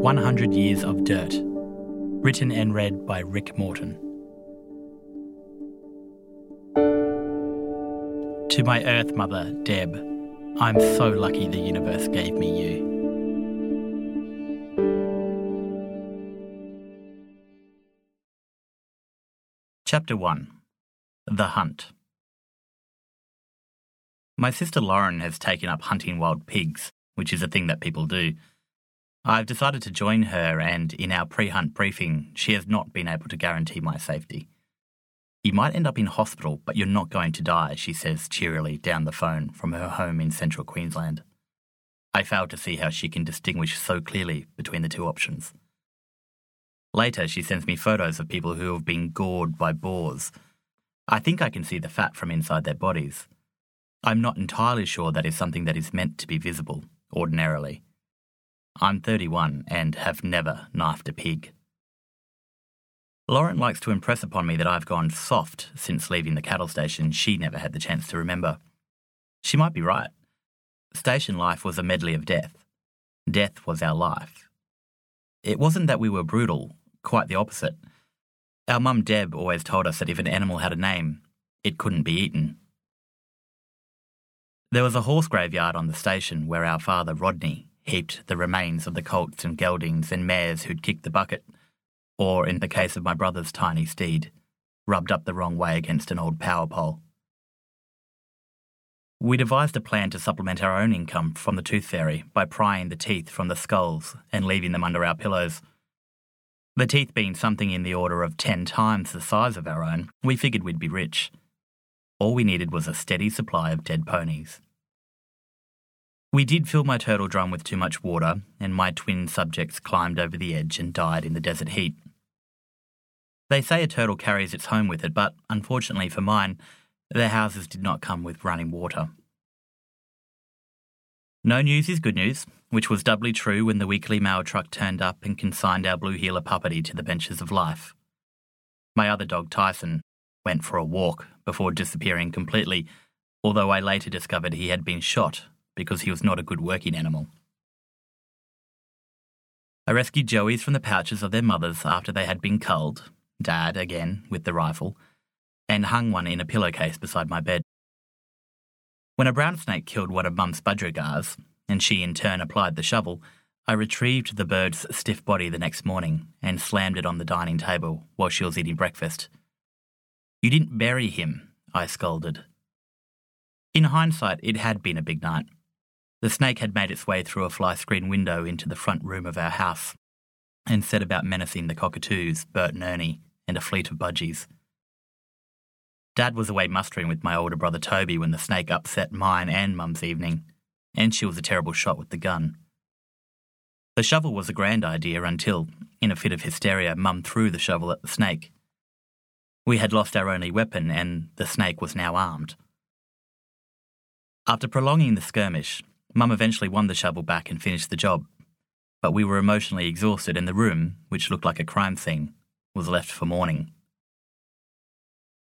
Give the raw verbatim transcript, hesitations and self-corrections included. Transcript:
one hundred Years of Dirt. Written and read by Rick Morton. To my Earth Mother, Deb, I'm so lucky the universe gave me you. Chapter one. The Hunt. My sister Lauren has taken up hunting wild pigs, which is a thing that people do. I've decided to join her, and in our pre-hunt briefing, she has not been able to guarantee my safety. You might end up in hospital, but you're not going to die, she says cheerily down the phone from her home in central Queensland. I fail to see how she can distinguish so clearly between the two options. Later, she sends me photos of people who have been gored by boars. I think I can see the fat from inside their bodies. I'm not entirely sure that is something that is meant to be visible, ordinarily. I'm thirty-one and have never knifed a pig. Lauren likes to impress upon me that I've gone soft since leaving the cattle station she never had the chance to remember. She might be right. Station life was a medley of death. Death was our life. It wasn't that we were brutal, quite the opposite. Our mum Deb always told us that if an animal had a name, it couldn't be eaten. There was a horse graveyard on the station where our father Rodney heaped the remains of the colts and geldings and mares who'd kicked the bucket, or, in the case of my brother's tiny steed, rubbed up the wrong way against an old power pole. We devised a plan to supplement our own income from the tooth fairy by prying the teeth from the skulls and leaving them under our pillows. The teeth being something in the order of ten times the size of our own, we figured we'd be rich. All we needed was a steady supply of dead ponies. We did fill my turtle drum with too much water, and my twin subjects climbed over the edge and died in the desert heat. They say a turtle carries its home with it, but unfortunately for mine, their houses did not come with running water. No news is good news, which was doubly true when the weekly mail truck turned up and consigned our blue heeler puppety to the benches of life. My other dog, Tyson, went for a walk before disappearing completely, although I later discovered he had been shot because he was not a good working animal. I rescued joeys from the pouches of their mothers after they had been culled, Dad, again, with the rifle, and hung one in a pillowcase beside my bed. When a brown snake killed one of Mum's budgerigars, and she in turn applied the shovel, I retrieved the bird's stiff body the next morning and slammed it on the dining table while she was eating breakfast. "You didn't bury him," I scolded. In hindsight, it had been a big night. The snake had made its way through a fly-screen window into the front room of our house and set about menacing the cockatoos, Bert and Ernie, and a fleet of budgies. Dad was away mustering with my older brother Toby when the snake upset mine and Mum's evening, and she was a terrible shot with the gun. The shovel was a grand idea until, in a fit of hysteria, Mum threw the shovel at the snake. We had lost our only weapon, and the snake was now armed. After prolonging the skirmish, Mum eventually won the shovel back and finished the job, but we were emotionally exhausted and the room, which looked like a crime scene, was left for mourning.